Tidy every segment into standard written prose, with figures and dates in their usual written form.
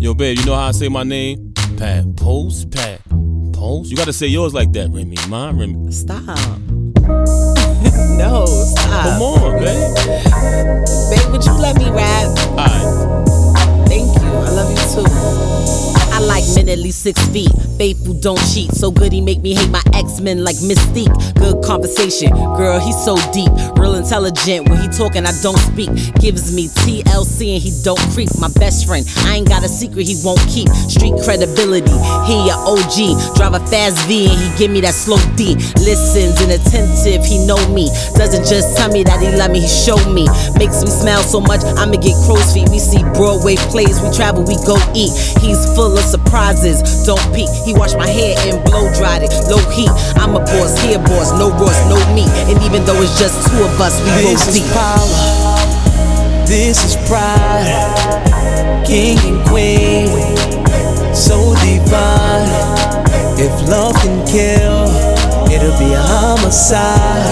Yo, babe, you know how I say my name? Pat Post, Pat Post. You gotta say yours like that, Remy. Mine, Remy. Stop. No, stop. Come on, babe. Babe, would you let me rap? Alright. Thank you. I love you too. I like men at least 6 feet. Faithful, don't cheat. So good he make me hate my X-Men like Mystique. Good conversation, girl, he's so deep. Real intelligent, when he talking I don't speak. Gives me TLC and he don't creep. My best friend, I ain't got a secret he won't keep. Street credibility, he a OG. Drive a fast V and he give me that slow D. Listens and attentive, he know me. Doesn't just tell me that he love me, he show me. Makes him smile so much, I'ma get crow's feet. We see Broadway plays, we travel, we go eat. He's full of surprises, don't peek. He washed my hair and blow dried it, low heat. I'm a boss, he a boss, no Ross, no me. And even though it's just 2 of us, we roll deep. This is power, this is pride. King and queen, so divine. If love can kill, it'll be a homicide.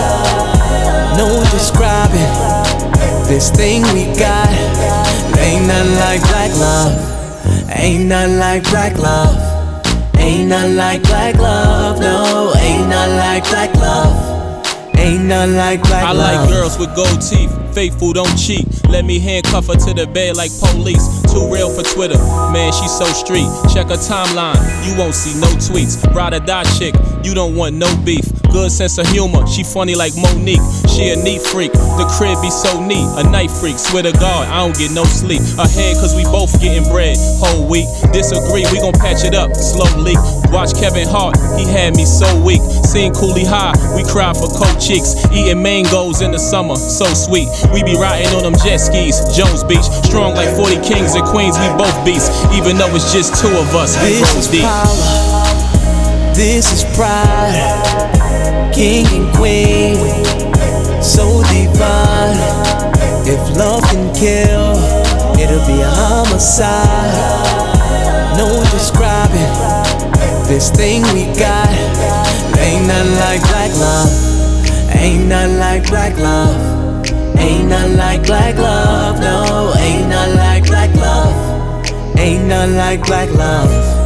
No describing this thing we got. Ain't nothing like black love. Ain't nothing like black love. Ain't nothing like black love. No, ain't nothing like black love. Ain't nothing like black love. I like girls with gold teeth. Faithful, don't cheat. Let me handcuff her to the bed like police. Too real for Twitter. Man, she's so street. Check her timeline. You won't see no tweets. Ride or die chick. You don't want no beef. Good sense of humor. She funny like Monique. She a neat freak. The crib be so neat. A night freak. Swear to God, I don't get no sleep. Ahead, cause we both getting bread. Whole week. Disagree, we gon' patch it up slowly. Watch Kevin Hart. He had me so weak. Seen Cooley High. We cried for cold chicks. Eating mangoes in the summer. So sweet. We be riding on them jet skis. Jones Beach. Strong like 40 kings and queens. We both beasts. Even though it's just 2 of us. We roll deep. Power, this is pride. King and queen, so divine. If love can kill, it'll be a homicide. No describing this thing we got. Ain't nothing like black love. Ain't nothing like black love. Ain't nothing like black love. No, ain't nothing like black love. Ain't nothing like black love.